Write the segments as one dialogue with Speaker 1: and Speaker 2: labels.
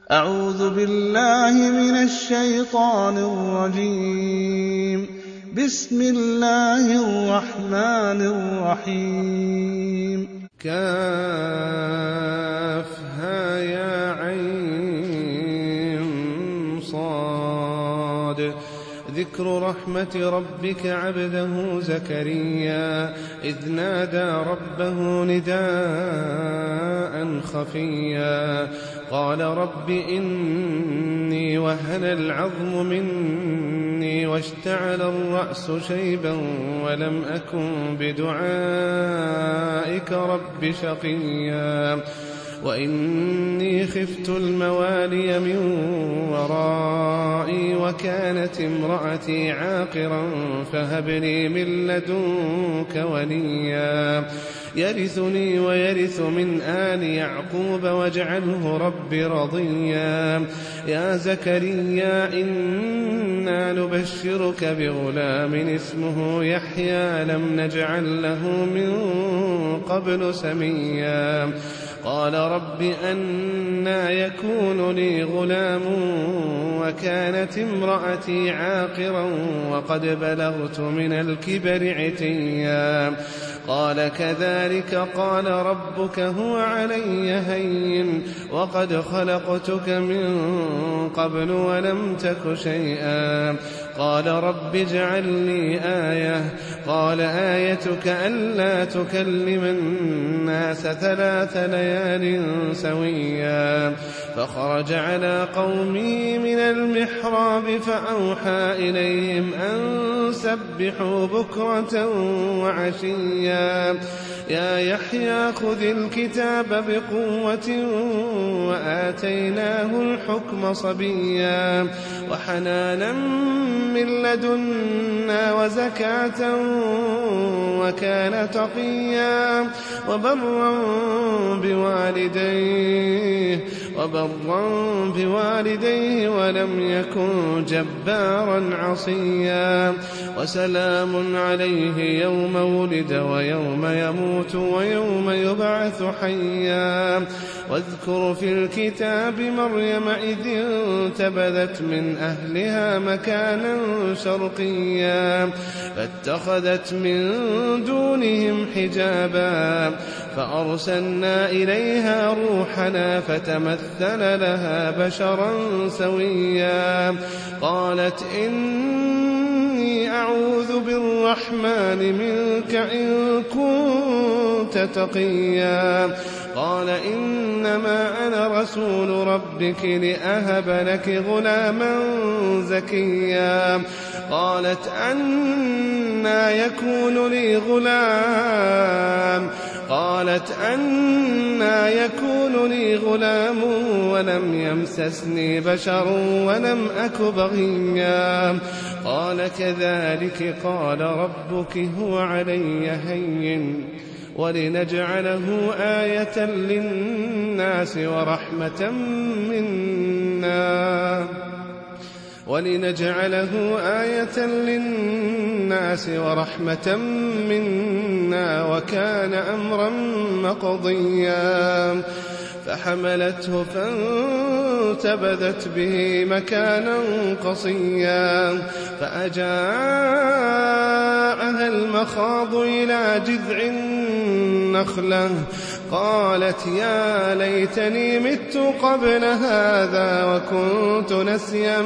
Speaker 1: أعوذ بالله من الشيطان الرجيم. بسم الله الرحمن الرحيم.
Speaker 2: كافها يا عين صاد. ذكر رحمة ربك عبده زكريا إذ نادى ربه نداء خفيا قال رب إني وهن العظم مني واشتعل الرأس شيبا ولم أكن بدعائك رب شقيا وإني خفت الموالي من ورائي وكانت امرأتي عاقرا فهب لي من لدنك وليا يرثني ويرث من آل يعقوب واجعله رب رضيا. يا زكريا إنا نبشرك بغلام اسمه يحيى لم نجعل له من قبل سميا قال رب أنى يكون لي غلام وكانت امرأتي عاقرا وقد بلغت من الكبر عتيا قال كذلك قال ربك هو علي هين وقد خلقتك من قبل ولم تك شيئا قال رب اجعل لي آية قال آيتك ألا تكلم الناس 3 ليال سويا فخرج على قومه من المحراب فأوحى إليهم أن سبحوا بكرة وعشيا يا يحيى خذ الكتاب بقوة وآتيناه الحكم صبيا وحنانا من لدنا وزكاة وكان تقيا وبرا بوالديه ولم يكن جبارا عصيا وسلام عليه يوم ولد ويوم يموت ويوم يبعث حيا واذكر في الكتاب مريم إذ انتبذت من أهلها مكانا شرقيا فاتخذت من دونهم حجابا فأرسلنا إليها روحنا فتمثل لها بشرا سويا قالت إني أعوذ بالرحمن منك إن كنت تقيا قال إنما أنا رسول ربك لأهب لك غلاما زكيا قالت أنى يكون لي غلام ولم يمسسني بشر ولم أك بغيا قال كذلك قال ربك هو علي هين ولنجعله آية للناس ورحمة منا وكان أمرا مقضيا فحملته فانتبذت به مكانا قصيا فأجاءها المخاض إلى جذع النخلة قالت يا ليتني مت قبل هذا وكنت نسيا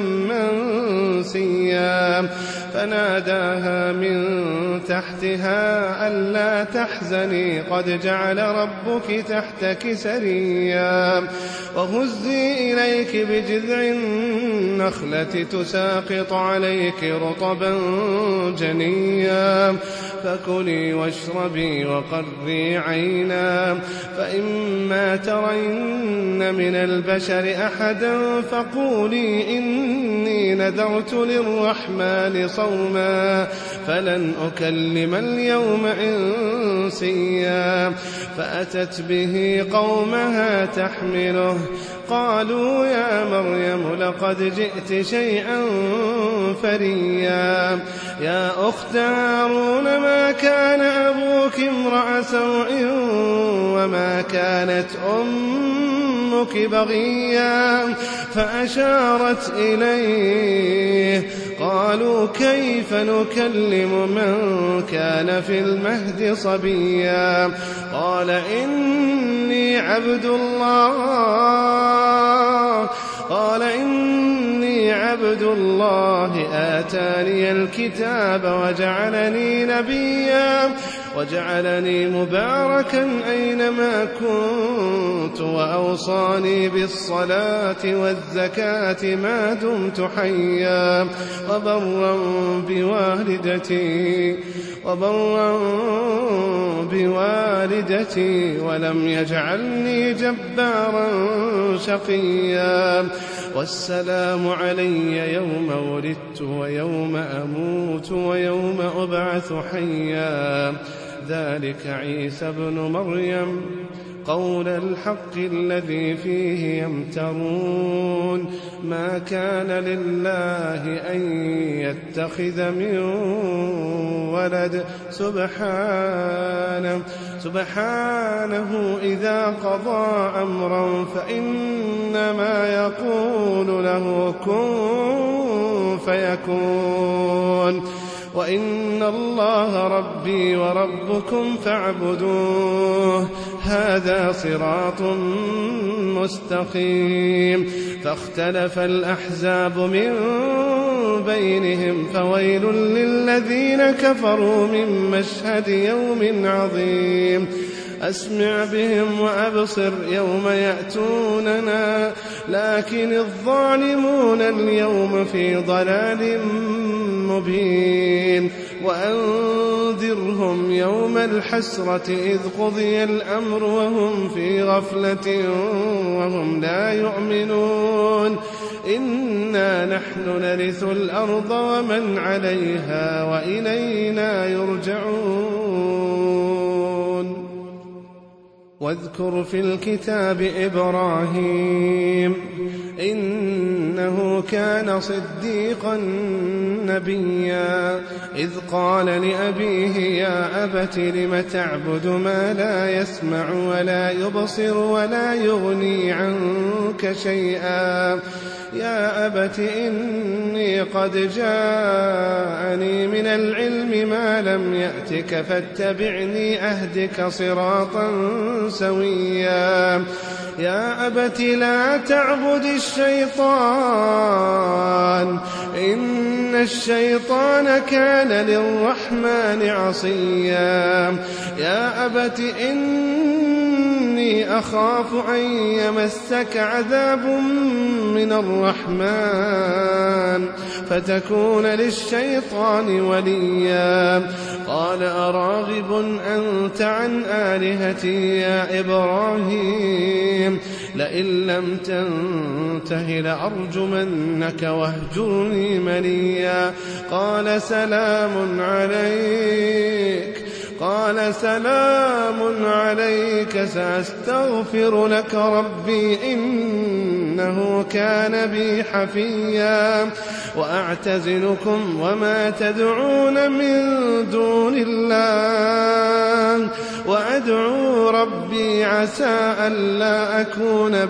Speaker 2: منسيا فناداها من تحتها ألا تحزني قد جعل ربك تحتك سريا وهزي إليك بجذع النخلة تساقط عليك رطبا جنيا فكلي واشربي وقري عينا فإما ترين من البشر أحدا فقولي إني نذرت للرحمن صوما فلن أكلم اليوم إنسيا فأتت به قومها تحمله قالوا يا مريم لقد جئت شيئا فريا يا أخت هارون ما كان أبوك امرأ سوء وما كانت أمك بغيا فأشارت إليه قالوا كيف نكلم من كان في المهد صبيا قال إني عبد الله آتاني الكتاب وجعلني نبيا وجعلني مباركا أينما كنت وأوصاني بالصلاة والزكاة ما دمت حيا وبرا بوالدتي ولم يجعلني جبارا شقيا والسلام علي يوم ولدت ويوم أموت ويوم أبعث حيا ذلك عيسى ابن مريم قول الحق الذي فيه يمترون ما كان لله أن يتخذ من ولد سبحانه إذا قضى أمرا فإنما يقول له كن فيكون وإن الله ربي وربكم فاعبدوه هذا صراط مستقيم فاختلف الأحزاب من بينهم فويل للذين كفروا من مشهد يوم عظيم أسمع بهم وأبصر يوم يأتوننا لكن الظالمون اليوم في ضلال مبين وأنذرهم يوم الحسرة إذ قضي الأمر وهم في غفلة وهم لا يؤمنون إنا نحن نرث الأرض ومن عليها وإلينا يرجعون واذكر في الكتاب إبراهيم إنه كان صديقا نبيا إذ قال لأبيه يا أبت لم تعبد ما لا يسمع ولا يبصر ولا يغني عنك شيئا يا أبت إني قد جاءني من العلم ما لم يأتك فاتبعني أهدك صراطا سويا يا أبت لا تعبد الشيطان إن الشيطان كان للرحمن عصيا يا أبت إني أخاف أن يمسك عذاب من الرحمن فتكون للشيطان وليا قال أراغب أنت عن آلهتي يا إبراهيم لئن لم تنته لأرجمنك واهجرني مليا قال سلام عليك سأستغفر لك ربي إنه كان بي حفيا وأعتزلكم وما تدعون من دون الله وأدعو ربي عسى ألا أكون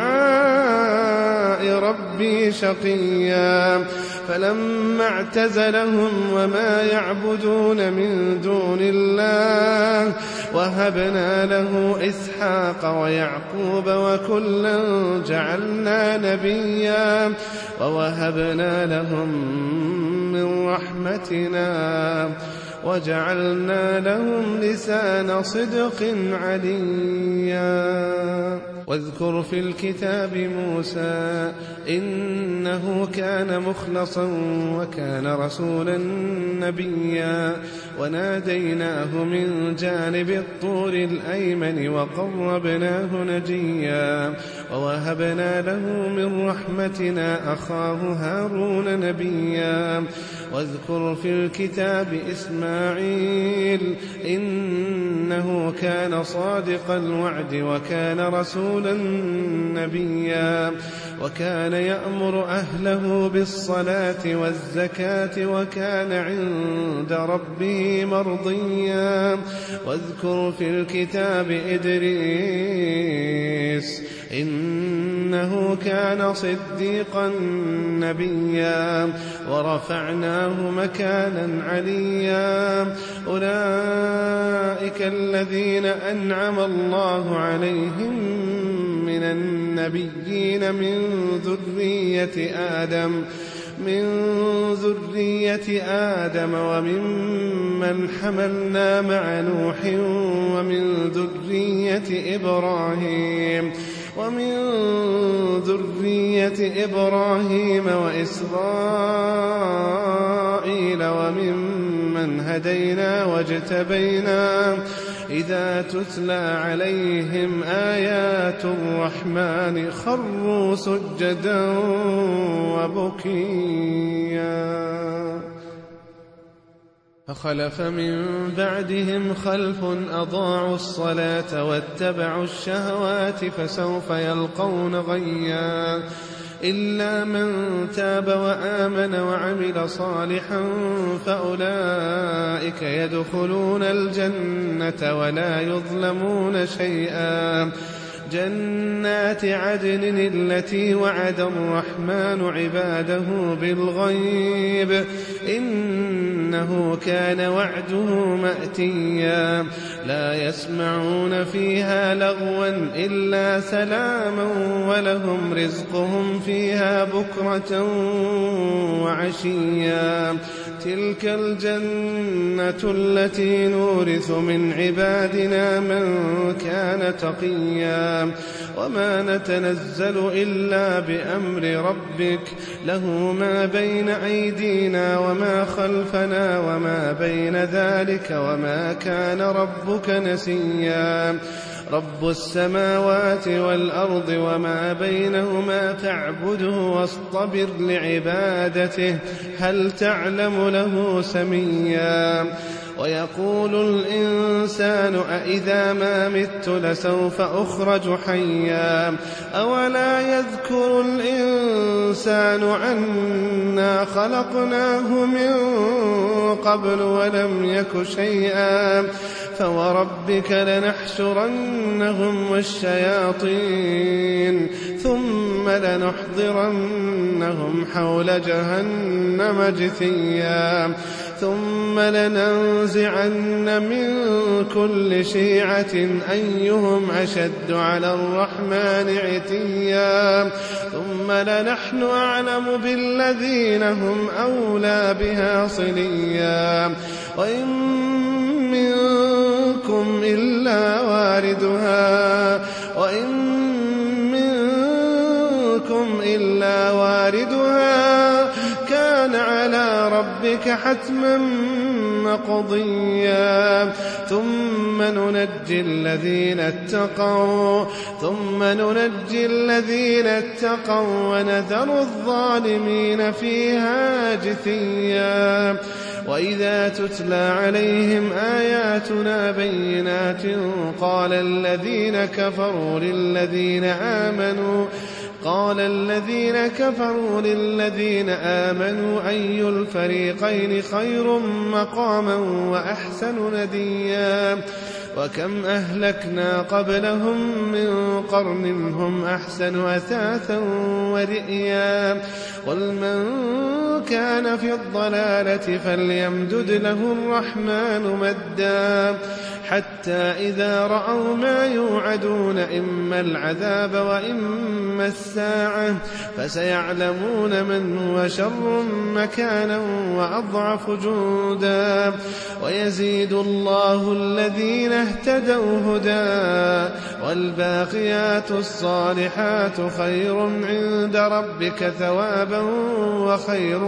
Speaker 2: بدعاء ربي شقيا فلما اعتزلهم وما يعبدون من دون الله وهبنا له إسحاق ويعقوب وكلا جعلنا نبيا ووهبنا لهم من رحمتنا وجعلنا لهم لسان صدق عليا واذكر في الكتاب موسى إنه كان مخلصا وكان رسولا نبيا وناديناه من جانب الطور الأيمن وقربناه نجيا ووهبنا له من رحمتنا أخاه هارون نبيا واذكر في الكتاب إسماعيل إسماعيل إنه كان صادق الوعد وكان رسولا نبيا وكان يأمر أهله بالصلاة والزكاة وكان عند ربه مرضيا واذكر في الكتاب إدريس إنه كان صديقا نبيا ورفعناه مكانا عليا أولئك الذين أنعم الله عليهم من النبيين من ذرية آدم وممن حملنا مع نوح ومن ذرية إبراهيم وإسرائيل وممن هدينا واجتبينا إذا تتلى عليهم آيات الرحمن خروا سجدا وبكيا فخلف من بعدهم خلف أضاعوا الصلاة واتبعوا الشهوات فسوف يلقون غيا إلا من تاب وآمن وعمل صالحا فأولئك يدخلون الجنة ولا يظلمون شيئا جنات عدن التي وعد الرحمن عباده بالغيب إنه كان وعده مأتيا لا يسمعون فيها لغوا إلا سلاما ولهم رزقهم فيها بكرة وعشيا تلك الجنة التي نورث من عبادنا من كان تقيا وما نتنزل إلا بأمر ربك له ما بين أيدينا وما خلفنا وما بين ذلك وما كان ربك نسيا رب السماوات والأرض وما بينهما فاعبده واصطبر لعبادته هل تعلم له سميا ويقول الإنسان أإذا ما مت لسوف أخرج حيا أولا يذكر الإنسان أنا خلقناه من قبل ولم يك شيئا فوربك لنحشرنهم والشياطين ثم لنحضرنهم حول جهنم جثيا ثم لننزعن من كل شيعة أيهم أشد على الرحمن عتيا ثم لنحن أعلم بالذين هم أولى بها صليا وإن منكم إلا واردها كان على ربك حتما مقضيا ثم ننجي الذين اتقوا ونذر الظالمين فيها جثيا وإذا تتلى عليهم آياتنا بينات قال الذين كفروا للذين آمنوا أي الفريقين خير مقاما وأحسن نديا وكم أهلكنا قبلهم من قرن هم أحسن أثاثا ورئيا قل من كان في الضلالة فليمدد له الرحمن مدا حتى إذا رأوا ما يوعدون إما العذاب وإما الساعة فسيعلمون من هو شر مكانا وأضعف جندا ويزيد الله الذين اهتدوا هدى والباقيات الصالحات خير عند ربك ثوابا وخير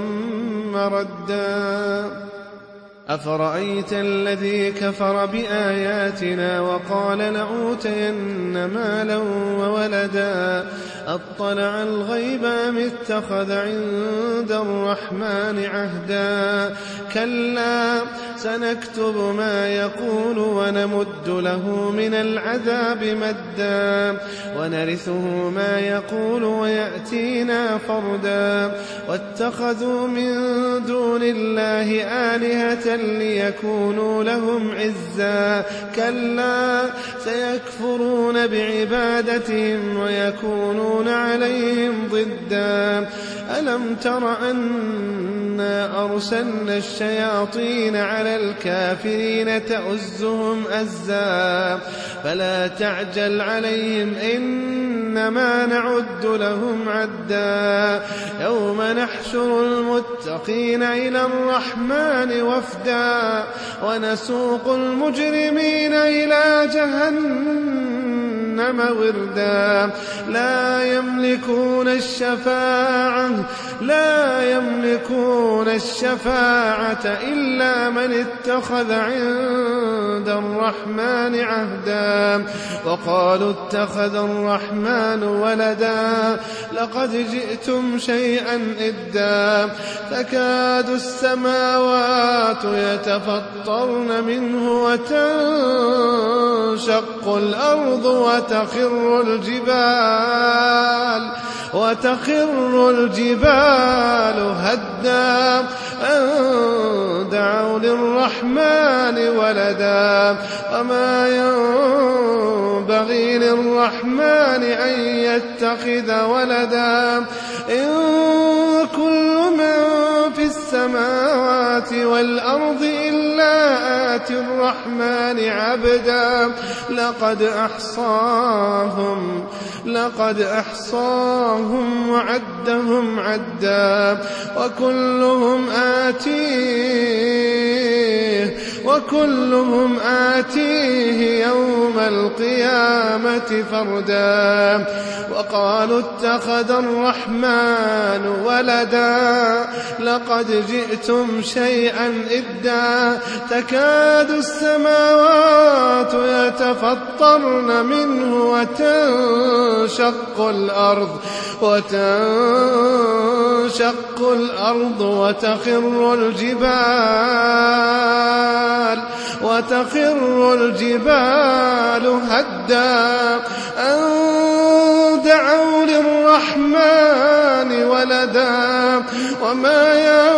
Speaker 2: مردا أفرأيت الذي كفر بآياتنا وقال لأوتين مالا وولدا أطلع الغيب أم اتخذ عند الرحمن عهدا كلا سنكتب ما يقول ونمد له من العذاب مدا ونرثه ما يقول ويأتينا فردا واتخذوا من دون الله آلهة ليكونوا لهم عزا كلا سيكفرون بعبادتهم ويكونون عليهم ضدا ألم تر أنا أرسلنا الشياطين على الكافرين تؤزهم أزا فلا تعجل عليهم إنما نعد لهم عدا يوم نحشر المتقين إلى الرحمن وفدا ونسوق المجرمين إلى جهنم وردا لا يملكون الشفاعة إلا من اتخذ عند الرحمن عهدا وقالوا اتخذ الرحمن ولدا لقد جئتم شيئا إدا تكاد السماوات يتفطرن منه وتنشق الأرض وتخر الجبال هدا أن دعوا للرحمن ولدا وما ينبغي للرحمن أن يتخذ ولدا إن كل من في السماوات والأرض إلا آتي الرحمن عبدا لقد أحصاهم وعدهم عدا وكلهم آتيه يوم القيامة فردا وقالوا اتخذ الرحمن ولدا لقد جئتم شيئا إدا تكاد السماوات يتفطرن منه وتنشق الأرض وتخر الجبال هدا أن دعوا للرحمن ولدا وما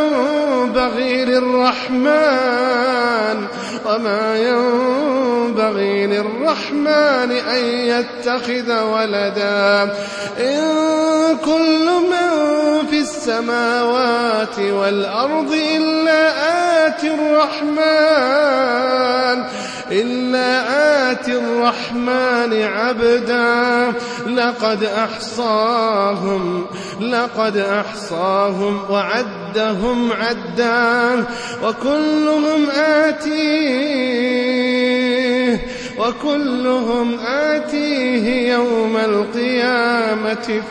Speaker 2: ينبغي للرحمن أن يتخذ ولدا إن كل من في السماوات والأرض إلا آتي الرحمن عبدا لقد أحصاهم وعدهم عدا وكلهم آتيه يوم القيامة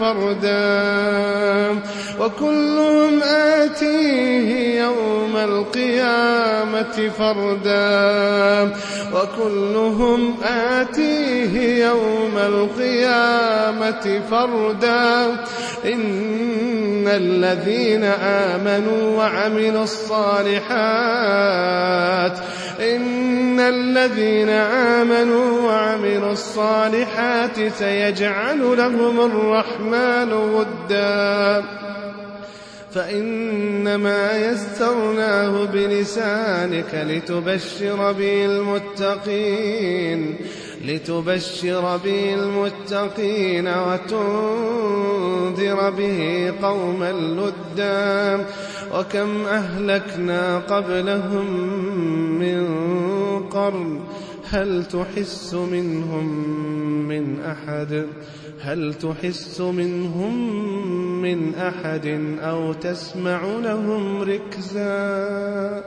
Speaker 2: فردا إن الذين آمنوا وعملوا الصالحات سيجعل لهم الرحمن ودا فإنما يسرناه بلسانك لتبشر به المتقين وتنذر به قوما لدا وكم أهلكنا قبلهم من قرن هل تحس منهم من أحد أو تسمع لهم ركزا